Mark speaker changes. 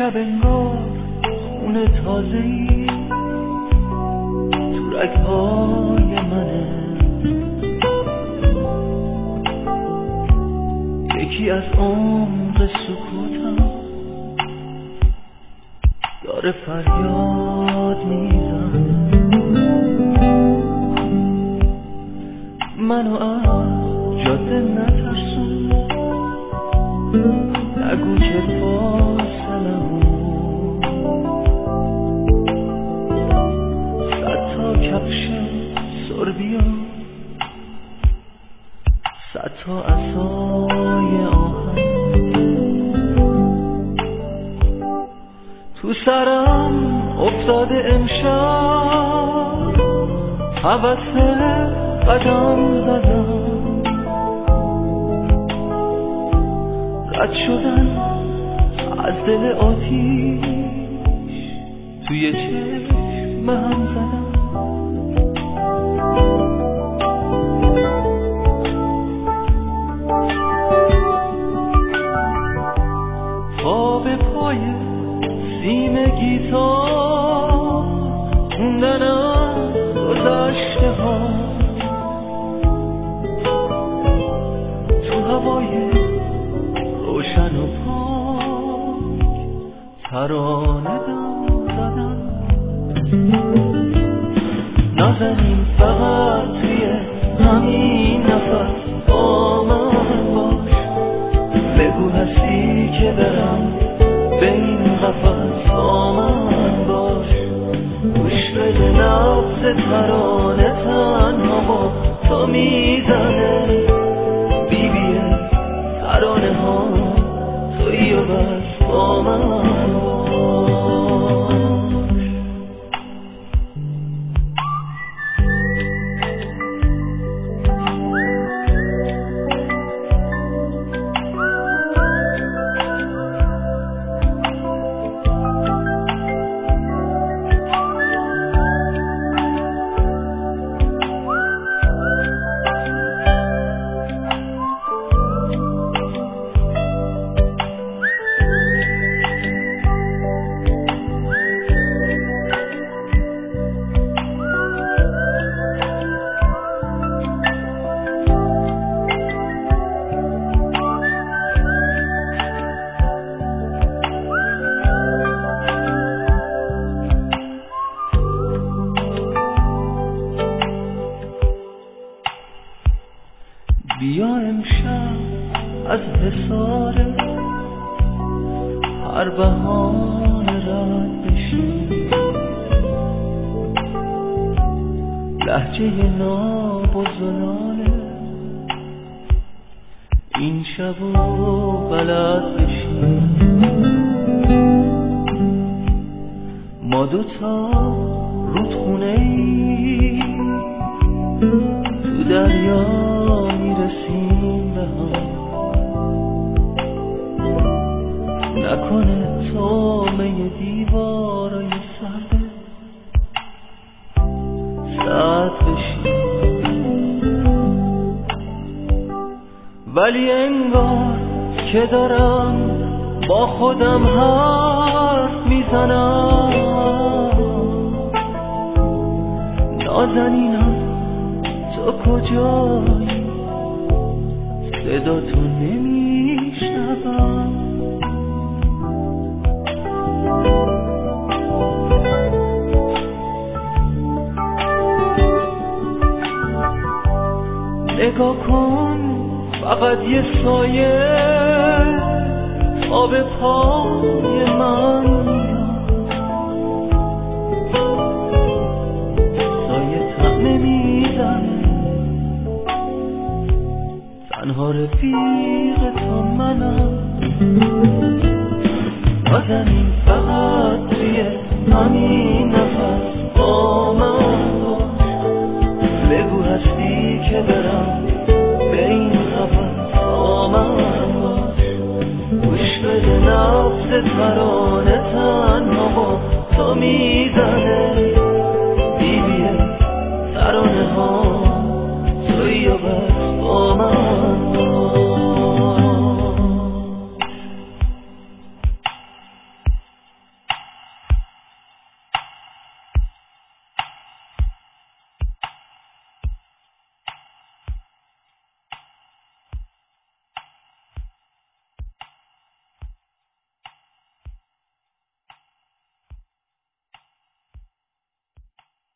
Speaker 1: شب انگار خون تازه‌ای تو رگ‌های منه، یکی از عمق سکوتم داره فریاد میزنه، منو از جاده نترسون، نگو که فاصله صد تا کفش سربیا، صد تا عصای آهن تو سرم افتاده امشب، هوس قدم زدم، رد شدن از دل آتیش توی چشم هم زدم. پا به پای سیم گیتار خوندن از گذشته ها، تو هوای روشن و پاک ترانه دم زدن. نازنین فقط توی همین نفس با من باش، بگو هستی که برم بین قفس با من باش، گوش بده نبض ترانه تنها با تو میزنه، بیبیه ترانه ها تویی و بس با من باش. بیا امشب از حصار هر بهانه رد بشیم، لهجه ناب و زلاله این شب و بلد بشیم، ما دوتا رودخونه ای تو دریا میرسیم به هم، نکنه تومه دیوارای سرده سرد بشیم، ولی انگار که دارم با خودم حرف میزنم، نازنینم تو کجایی صدا تو نمیشنوم، نگاه کن فقط یه سایه آب پای من میاد، سایه تم نمیزنه، تنها رفیق تو منم، نازنین فقط توی همین